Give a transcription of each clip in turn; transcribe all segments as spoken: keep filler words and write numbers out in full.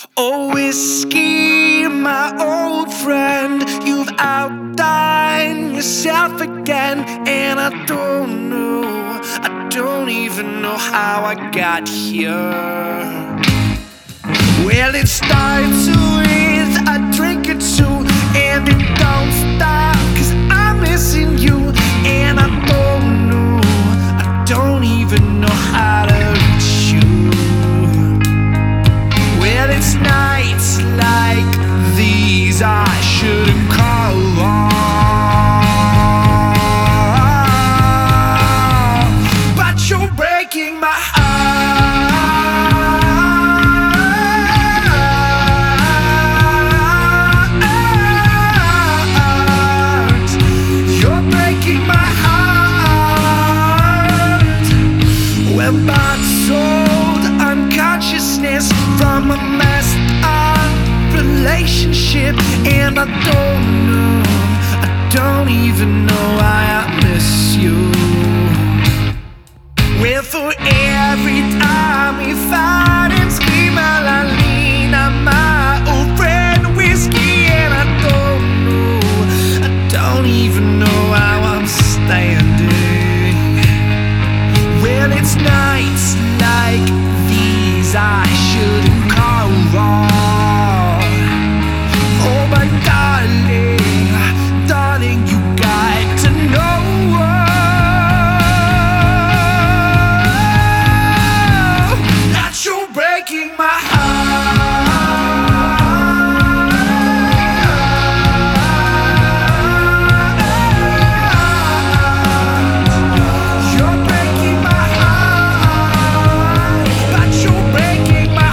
Oh, whiskey, my old friend, you've outdone yourself again. And I don't know, I don't even know how I got here. Well, it starts with a drink or two, and it don't stop, cause I'm missing you. And I don't know, I don't even know how to reach you. Well, it's nights like these I shouldn't call on, but you're breaking my heart. You're breaking my heart. When bought, sold, unconsciousness from a messed up relationship. And I don't know, I don't even know why I miss you. Well, for every time we fight and scream, I lean on my old friend whiskey. And I don't know, I don't even know how I'm standing. Well, it's nights like these I shouldn't call on. Oh, but darling, darling, you got to know that you're breaking my heart. You're breaking my heart, but you're breaking my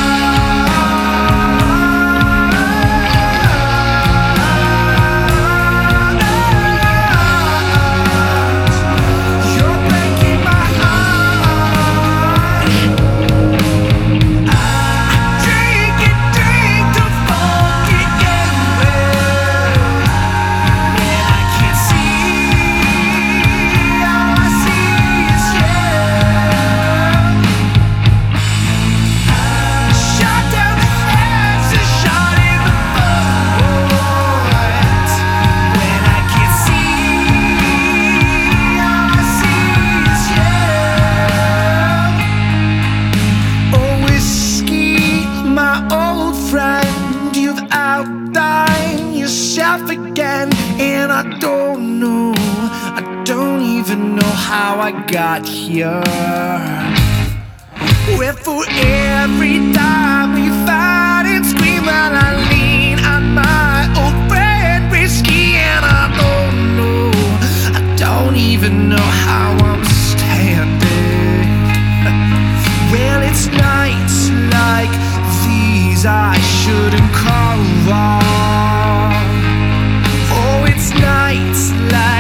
heart. You're breaking my heart. I drink and drink to forget you when I can't see. All I see is you. Shot down the heads, a shot in the foot when I can't see. All I see is you. Oh, whiskey, my old friend, you've outdone yourself again. And I don't know, I don't even know how I got here. Well, for every time we fight and scream, while I lean on my old friend whiskey. And I don't know, I don't even know how I'm standing. Well, it's nights like these I shouldn't call on. Oh, it's nights like